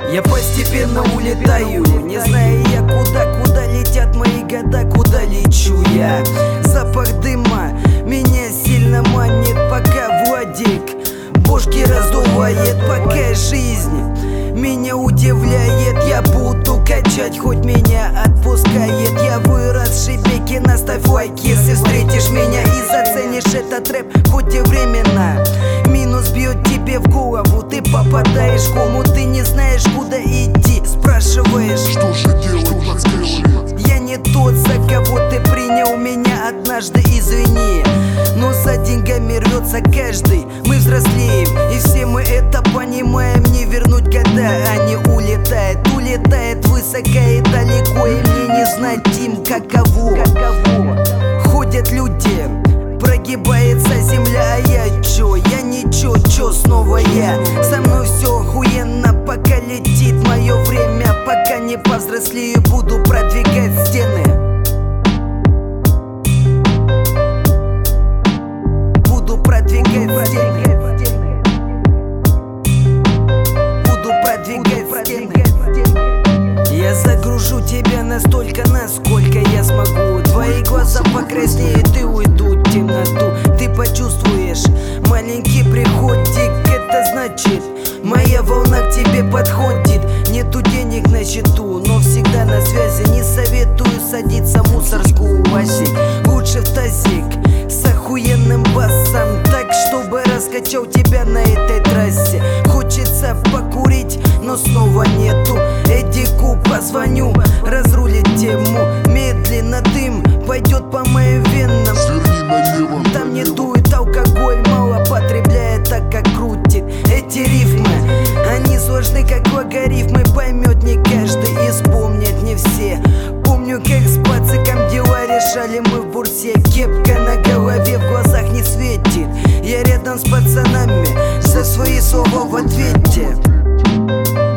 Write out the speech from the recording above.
Я постепенно улетаю, не зная я куда летят мои года, куда лечу я. Запах дыма меня сильно манит, пока Владик бошки раздувает, пока жизнь меня удивляет. Я буду качать, хоть меня отпускает. Я вырос в Шебеке, наставь лайк, если встретишь меня и заценишь этот рэп, хоть и временно. Минус бьет тебе в голову, ты попадаешь в кому, ты не знаешь, куда идти, спрашиваешь, что же делать, подскажи. Я не тот, за кого ты принял меня однажды, извини. Но за деньгами рвется каждый, мы взрослеем, и все мы это понимаем. Не вернуть года, они улетает высоко и далеко, и мне не знать им каково. Ходят люди, прогибается земля, а я чё? Я ничего, чё снова я? Со мной все охуенно, пока летит мое время, пока не повзрослею, буду продвигать стены. Буду продвигать стены. Буду продвигать стены. Я загружу тебя настолько, насколько я смогу. Твои глаза покраснеют и уйдут в темноту. Ты почувствуешь маленький приходик, это значит моя волна к тебе подходит. Нету денег на счету, но всегда на связи. Не советую садиться в мусорскую, Васик. Лучше в тазик с охуенным басом, так чтобы раскачал тебя на этой трассе. Хочется покурить, но снова нету. Эдику позвоню, разрулит тему. Медленно дым пойдет по моим венам. Сверни налево. Там не дует алкоголь, мало потребляет, так как крутит. Эти рифмы, они сложны как логарифмы, поймет не каждый и вспомнят не все. Помню, как с пациком дела решали мы в бурсе. Кепка на голове, в глазах не светит. Я рядом с пацанами, за свои слова в ответе.